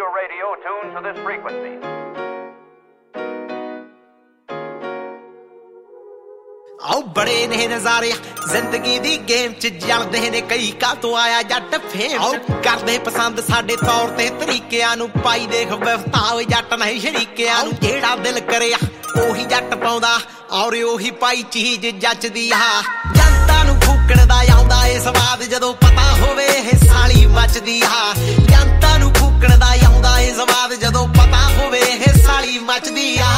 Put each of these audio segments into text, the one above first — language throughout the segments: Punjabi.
your radio tuned to this frequency. आओ बड़े ने नजारे जिंदगी दी गेम च जलदे ने कई का तो आया जट फेम आओ करदे पसंद साडे तौर ते तरीकिਆਂ ਨੂੰ पाई देख विफ्ताव जट नहीं शरीकिਆਂ ਨੂੰ जेड़ा दिल करे ओही जट पाउंदा और ओही पाई चीज जचदी आ जनता ਨੂੰ फूकण दा आउंदा ए स्वाद जदों पता होवे ਇਹ साली मचदी आ जनता ਨੂੰ फूकण दा आउंदा ए स्वाद जदों पता होवे ਇਹ साली मचदी आ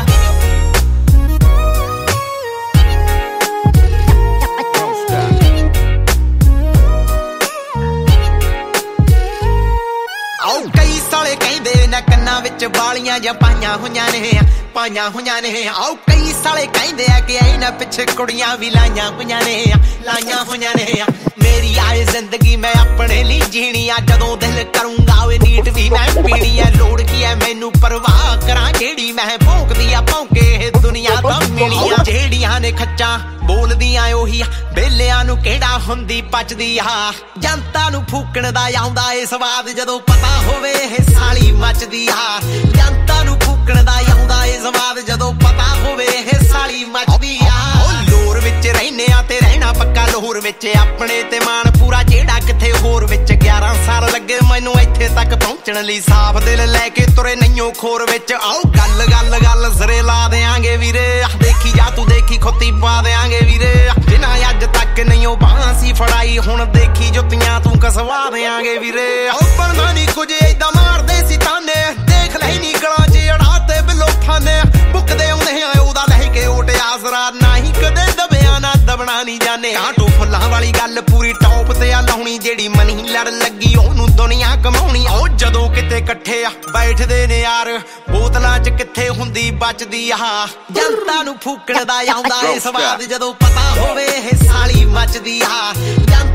कई साले कहंदे ना कन्ना विच बालियां ਜਾਂ ਪਾਈਆਂ ਹੋਈਆਂ ਨੇ ਆਓ ਕਈ ਸਾਲੇ ਕਹਿੰਦੇ ਆ ਕਿ ਇਹਨਾਂ ਪਿੱਛੇ ਕੁੜੀਆਂ ਵੀ ਲਾਈਆਂ ਹੋਈਆਂ ਨੇ ਮੇਰੀ ਆਏ ਜ਼ਿੰਦਗੀ ਮੈਂ ਆਪਣੇ ਲਈ ਜੀਣੀ ਆ ਜਦੋਂ ਦਿਲ ਕਰੂੰਗਾ ਓਏ ਨੀਟ ਵੀ ਮੈਂ ਪੀਣੀ ਆ ਲੋੜ ਕੀ ਐ ਮੈਨੂੰ ਪਰਵਾਹ ਕਰਾਂ ਜਿਹੜੀ ਮੈਂ ਭੌਂਕਦੀ ਆ ਭੌਂਕੇ ਇਹ ਦੁਨੀਆ ਤਾਂ ਮਿਲੀ ਆ ਜਿਹੜੀਆਂ ਨੇ ਖੱਚਾਂ ਬੋਲਦੀਆਂ ਉਹੀ ਬੇਲਿਆਂ ਨੂੰ ਕਿਹੜਾ ਹੁੰਦੀ ਪਚਦੀ ਆ ਜਨਤਾ ਨੂੰ ਫੂਕਣ ਦਾ ਆਉਂਦਾ ਏ ਸਵਾਦ ਜਦੋਂ ਪਤਾ ਹੋਵੇ ਇਹ ਸਾਲੀ ਮਚਦੀ ਆ ਜਨਤਾ ਨੂੰ ਫੂਕਣ ਦਾ ਆਉਂਦਾ ਏ ਸਵਾਦ ਜਦੋਂ ਪਤਾ ਹੋਵੇ ਇਹ ਸਾਲੀ ਮਚਦੀ ਆ ਲੋਰ ਵਿੱਚ ਰਹਿਨੇ ਆ ਤੇ ਰਹਿਣਾ ਪੱਕਾ ਲਾਹੌਰ ਵਿੱਚ ਆਪਣੇ ਤੇ ਮਾਣ ਪੂਰਾ ਜਿਹੜਾ ਕਿੱਥੇ ਹੋਰ ਵਿੱਚ 11 ਸਾਲ ਲੱਗੇ ਮੈਨੂੰ ਇੱਥੇ ਤੱਕ ਪਹੁੰਚਣ ਲਈ ਸਾਫ਼ ਦਿਲ ਲੈ ਕੇ ਤੁਰੇ ਨਹੀਂਓ ਖੋਰ ਵਿੱਚ ਆਓ ਗੱਲ ਜ਼ਰੇ ਲਾ ਦਿਆਂਗੇ ਵੀਰੇ ਦੇਖੀ ਜਾ ਤੂੰ ਦੇਖੀ ਖੁੱਤੀ ਪਾ ਦਿਆਂਗੇ ਵੀਰੇ ਜਿਨ੍ਹਾਂ ਅੱਜ ਤੱਕ ਨਹੀਂਓ ਬਾਂਸੀ ਫੜਾਈ ਹੁਣ ਦੇਖੀ ਜੁੱਤੀਆਂ ਤੂੰ ਕਸਵਾ ਦਿਆਂਗੇ ਵੀਰੇ ਬਣਦਾ ਨੀ ਕੁਝ ਏਦਾਂ ਮਾਰਦੇ ਸੀ ਤਾਨੇ ਦੇਖ ਲੈ ਨੀ ਗਲਾਂ 'ਚ ਅੜਾ ਤੇ ਬਿਲੋਫਾਂ ਨੇ ਬੁੱਕਦੇ ਆਉਂਦੇ ਆ ਉਹਦਾ ਲੈ ਕੇ ਓਟ ਆਸਰਾ ਨਾ ਹੀ ਕਦੇ ਦਬਿਆ ਨਾ ਦਬਣਾ ਨੀ ਜਾਣੇ ਆਟੋ ਫੁੱਲਾਂ ਵਾਲੀ ਗੱਲ ਪੂਰੀ ਟੌਪ ਤੇ ਆ ਲਾਉਣੀ ਜਿਹੜੀ ਮਨੀ ਲੜ ਲੱਗੀ ਉਹਨੂੰ ਦੁਨੀਆ ਕਮਾਉਣੀ ਉਹ ਜਦੋਂ ਕਿਤੇ ਇਕੱਠੇ ਆ ਬੈਠਦੇ ਨੇ ਯਾਰ ਬੋਤਲਾਂ 'ਚ ਕਿੱਥੇ ਹੁੰਦੀ ਬਚਦੀ ਆ ਜਨਤਾ ਨੂੰ ਫੂਕਣ ਦਾ ਆਉਂਦਾ ਏ ਸਵਾਦ ਜਦੋਂ ਪਤਾ ਹੋਵੇ ਇਹ ਸਾਲੀ ਮਚਦੀ ਆ